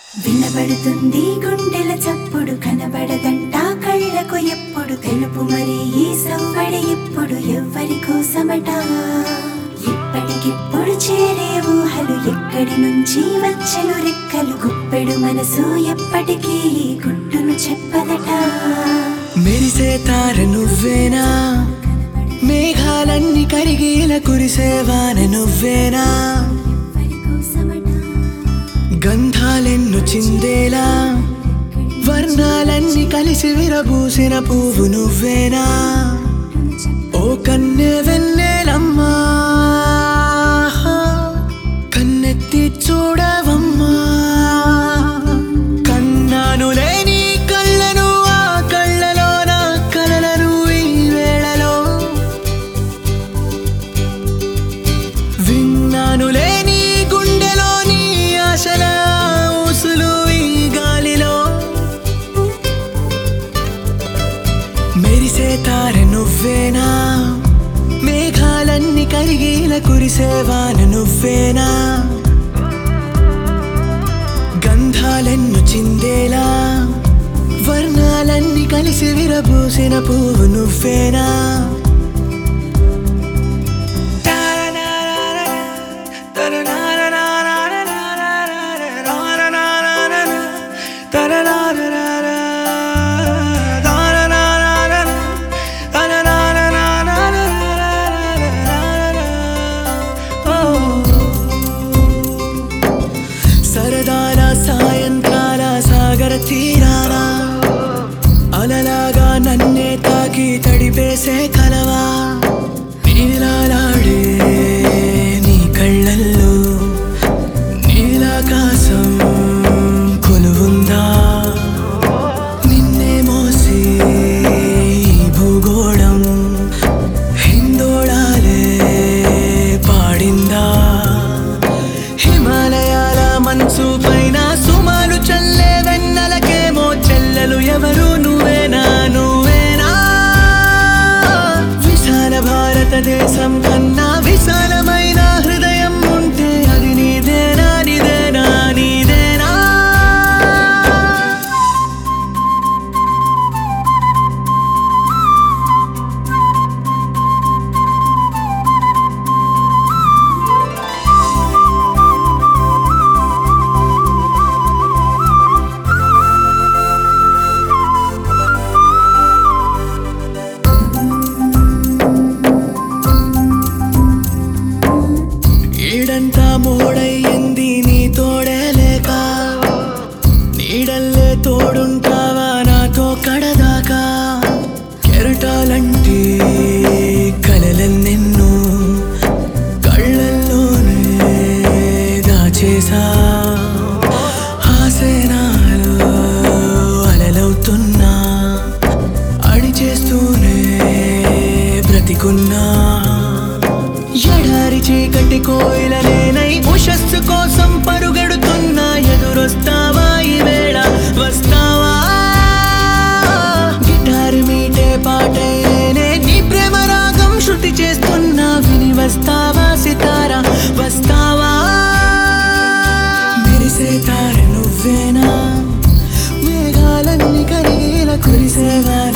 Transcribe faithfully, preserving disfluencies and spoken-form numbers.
వినబడుతుంది గుండెల చప్పుడు కనబడదంట కళ్ళకు ఎప్పుడు తెలుపు మరి ఈ సవ్వడి ఇప్పుడు ఎవ్వరి కోసమట ఇప్పటికిప్పుడు చేరే ఊహలు ఎక్కడి నుంచి వచ్చెను రెక్కలు గుప్పెడు మనసు ఎప్పటికీ ఈ గుట్టును చెప్పదట మెరిసే తార నువ్వేనా మేఘాలన్నీ కరిగేల కురిసేవాన నువ్వేనా గంధాలెన్ను చిందేలా వర్ణాలన్నీ కలిసి విరబూసిన పువ్వు నువ్వేనా ఓ కన్నె వెన్నెలమ్మా కన్నెత్తి చూడవమ్మా కన్నానులే నీ కళ్ళను ఆ కళ్ళలో నా కలలను ఈ వేళలో విన్నానులే నీ గుండెలో నీ ఆశల ఊసులు ఈ గాలిలో మెరిసే తార నువ్వేనా మేఘాలన్నీ కరిగేల కురిసేవాన నువ్వేనా గంధాలెన్ను చిందేలా వర్ణాలన్నీ కలిసి విరబూసిన పువ్వు నువ్వేనా సరదాల సాయంత్రాల సాగర తీరాల అలలాగా నన్నే తాకి తడిపేసే కలవా నీలాలాడే నీ కళ్ళల్లో నీలాకాశం కొలువుందా నిన్నే మోసి భూగోళం హిందోళాలే పాడిందా హిమాలయాల మనసు పైన సుమాలు చల్లే వెన్నెలకేమో చెల్లెలు ఎవరు నువ్వేనా నువ్వేనా విశాల భారతదేశం కన్నా విశాలమైన హృదయం ఉంటే అది నీదేనా నీదేనా నీదేనా ఈడంతా మోడయ్యింది నీ తోడే లేక నీడల్లే తోడుంటావా నాతో కడదాకా కెరటాలంటే కలలెన్నెన్నో కళ్ళల్లోనే దాచేసా ఆసేనాలో అలలవుతున్నా అడిచేస్తూనే బ్రతికున్నా ఎడారి చీకటి కోయిలనేనై ఉషస్సు కోసం పరుగెడుతున్నా ఎదురొస్తావా ఈ వేళ వస్తావా గిటారు మీటే పాటైనే నీ ప్రేమ రాగం శృతి చేస్తున్నా విని వస్తావా సితారా వస్తావా మెరిసే తార నువ్వేనా మేఘాలన్నీ కరిగేల కురిసేవా